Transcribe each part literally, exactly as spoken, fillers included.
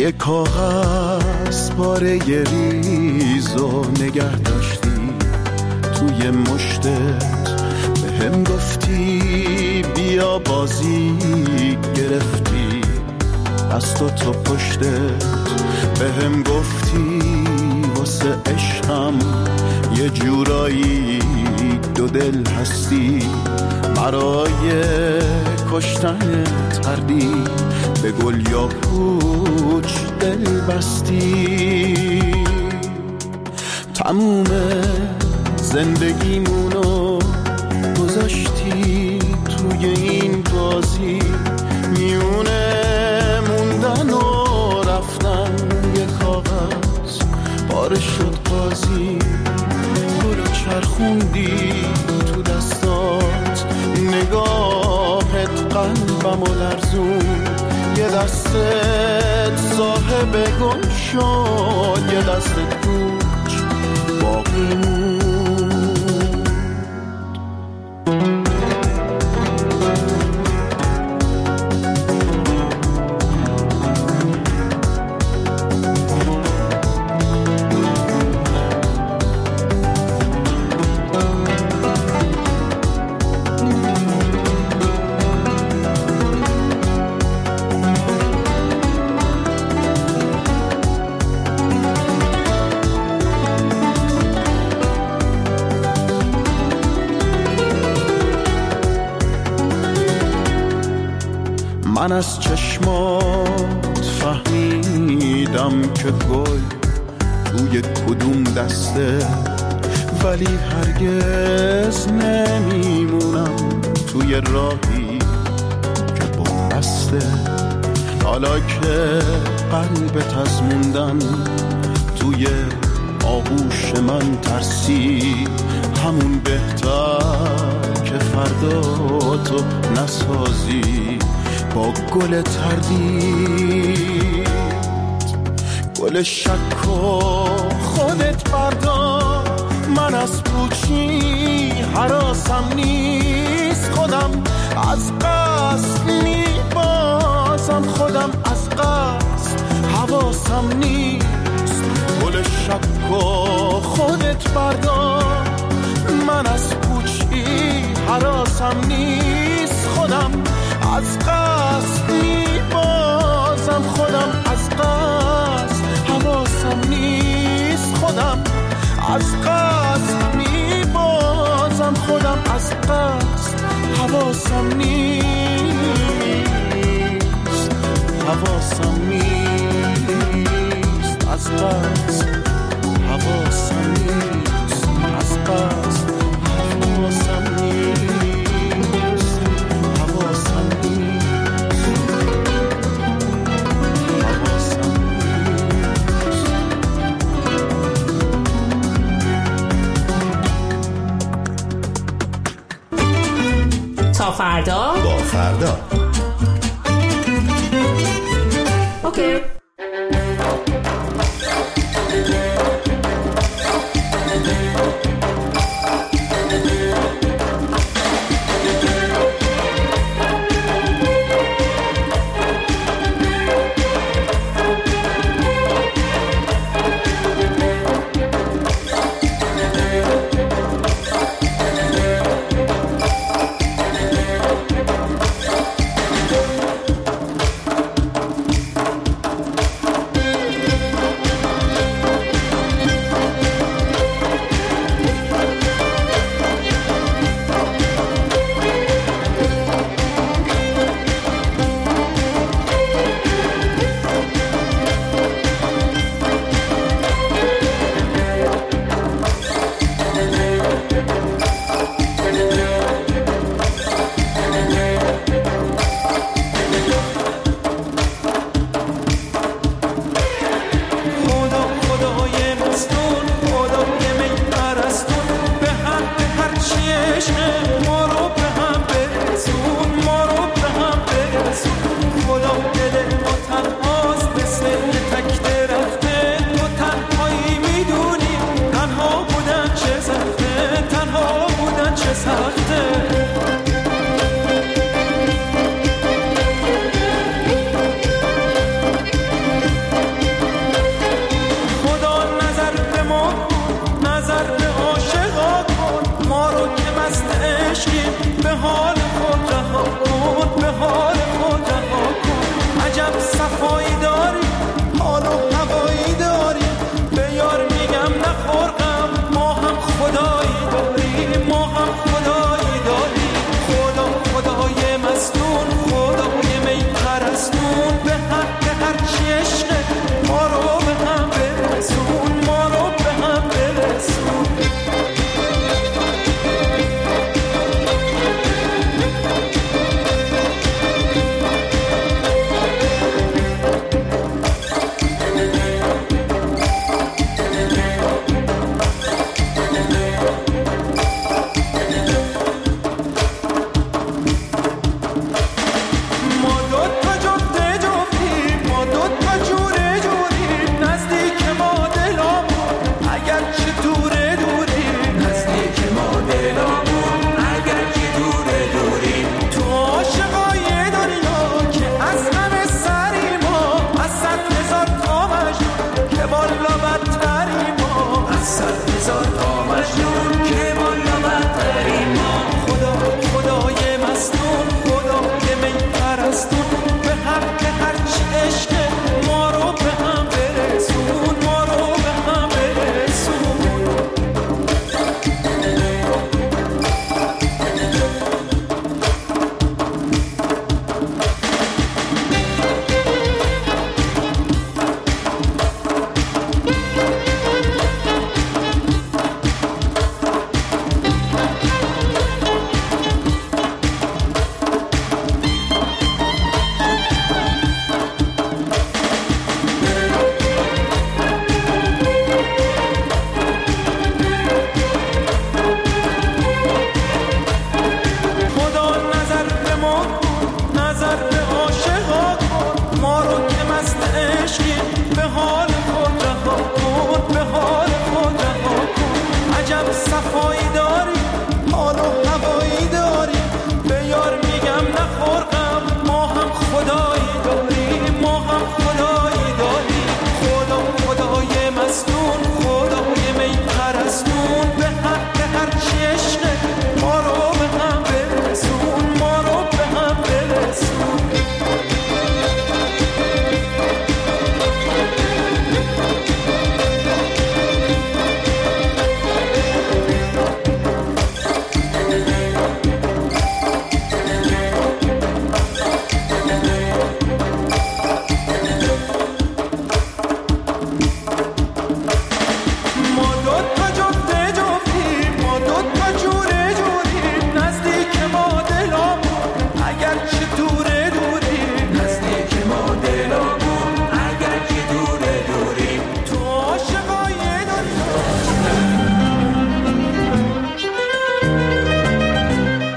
یه کاغذ پاره ریزو نگه داشتی توی مشتت، به هم گفتی بیا بازی گرفتی از تو تو پشتت، به هم گفتی واسه عشقم یه جورایی دو دل هستی، برای کشتن تردی به گل یا پوچ دل بستی. تموم زندگیمونو گذاشتی توی این بازی، میونه موندن و رفتن یه کاغذ پاره شد بازی، گلو چرخوندی تو دستات، نگاهت قلبمو لرزون، یه دستت صاحب گم شد، یه دستت کوچ باقی موند. من از چشمات فهمیدم که گل توی کدوم دسته، ولی هرگز نمیمونم توی راهی که بسته. حالا که قلبت از موندن توی آغوش من ترسی، همون بهتر که فردا تو نسازی با گل تردید. گل شک و خودت بردار، من از پوچی هراسم نیست، خودم از قصد میبازم، خودم از قصد حواسم نیست. گل شک و خودت بردار، من از پوچی هراسم نیست، خودم از قصد میبازم، خودم از قصد حواسم نیست، خودم از قصد میبازم، خودم از قصد حواسم نیست، حواسم نیست، از قصد حواسم نیست، از قصد حواسم نیست، حواسم نیست، حواسم نیست. تا فردا با فردا. اوکی.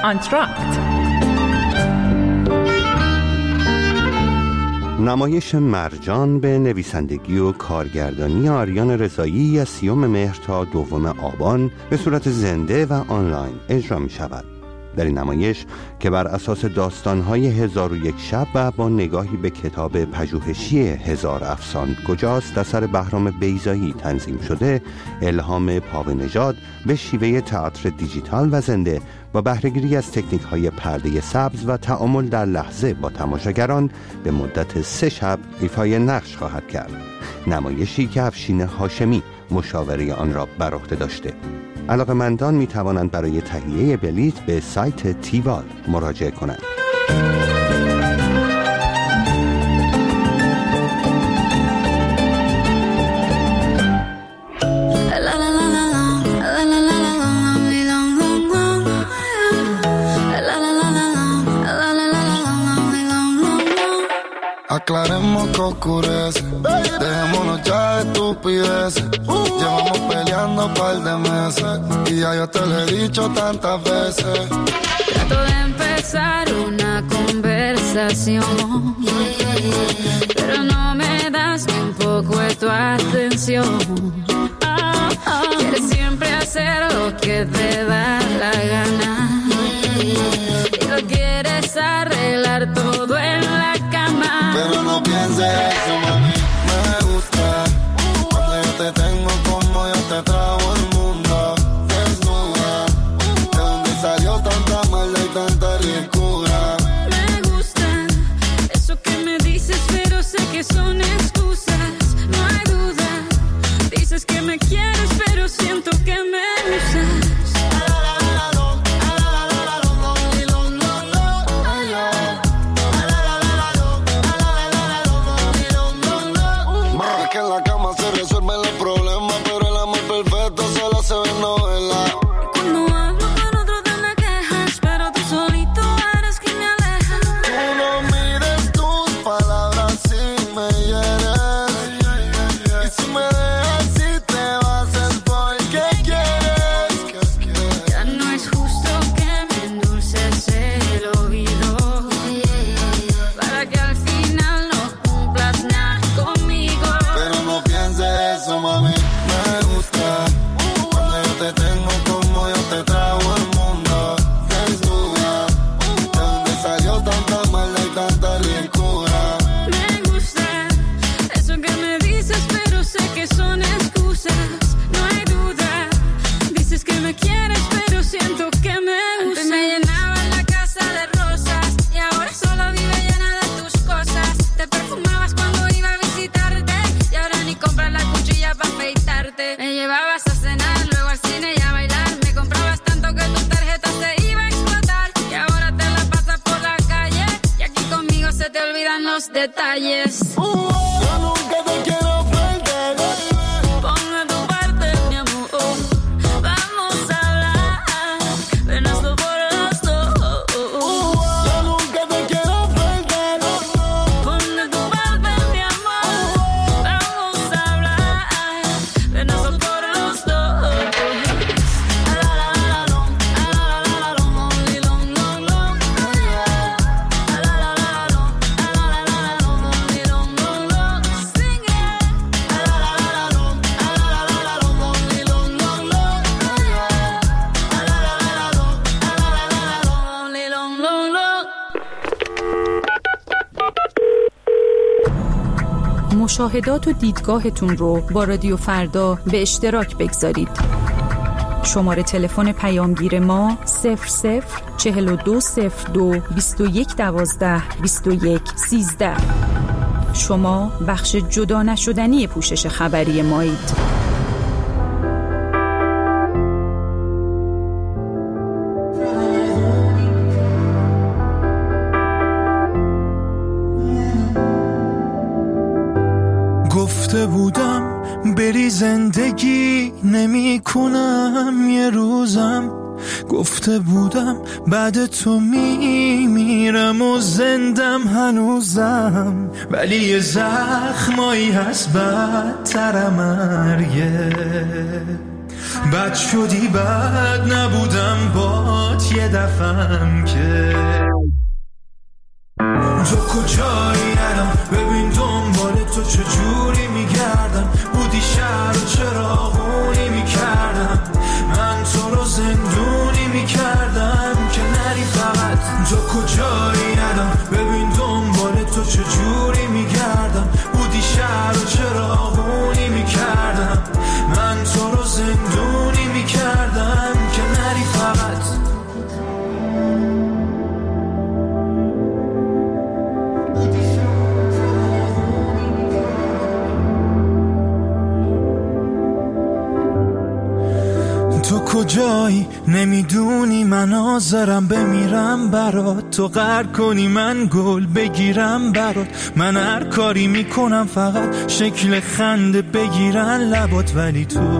آنتراکت. نمایش مرجان به نویسندگی و کارگردانی آریان رضایی از سیوم مهر تا دوم آبان به صورت زنده و آنلاین اجرا می شود. در این نمایش که بر اساس داستان‌های هزار و یک شب و با نگاهی به کتاب پژوهشی هزار افسان کجاست اثر بهرام بیضایی تنظیم شده، الهام پاونژاد به شیوه تئاتر دیجیتال و زنده با بهره‌گیری از تکنیک‌های پرده سبز و تأمل در لحظه با تماشاگران به مدت سه شب ایفای نقش خواهد کرد. نمایشی که افشین هاشمی مشاوره آن را بر عهده داشته. علاقه‌مندان می توانند برای تهیه بلیط به سایت تیوال مراجعه کنند. Aclaremos que oscurece, dejémonos ya de estupideces. Llevamos peleando un par de meses y ya yo te lo he dicho tantas veces. Trato de empezar una conversación, pero no me das ni un poco de tu atención. Quieres siempre hacer lo que te da la gana y lo quieres arreglar todo en la cama. Pero no pienses eso, mami, me gusta cuando yo te tengo como yo te trago el mundo desnuda. De dónde salió tanta maldad y tanta ricura. Me gusta eso que me dices, pero sé que son excusas. No hay duda, dices que me quieres, pero siento que me usas. Detalles. Uh, yo nunca te quiero perder. Ponme tu parte, mi amor. Vamos a hablar. Ven, hazlo por los dos. Uh, yo nunca te quiero perder. Ponme tu parte, mi amor. Vamos a hablar. Ven, hazlo por los dos. La la la long, la la la long, only long, long, long. La la la long, la la la long, only long, long, long. Sing it. La la la long, la la la long, only long, long, long. La la la long, la la la long, only long, long, long. مشاهدات و دیدگاهتون رو با رادیو فردا به اشتراک بگذارید. شماره تلفن پیامگیر ما صفر صفر چهل و دو صفر دو بیست و یک دوازده بیست و یک سیزده. شما بخش جدا نشدنی پوشش خبری مایید. گفته بودم بری زندگی نمی کنم یه روزم، گفته بودم بعد تو می میرم و زندم هنوزم، ولی یه زخمایی هست بدتر مرگه، بد شدی بد نبودم بات یه دفعم که تو کجایی الان ببین دنبال تو چجوری میگردم بودی شهر و چراغونی میکردم من تو رو زندونی میکردم که نری فقط تو کجایی الان ببین دنبال تو چجوری میگردم بودی شهر و چراغونی میکردم من تو رو زندونی میکردم که نری فقط تو کجایی نمیدونی من حاضرم بمیرم برات تو قهر کنی من گل بگیرم برات من هر کاری میکنم فقط شکل خنده بگیرن لبات ولی تو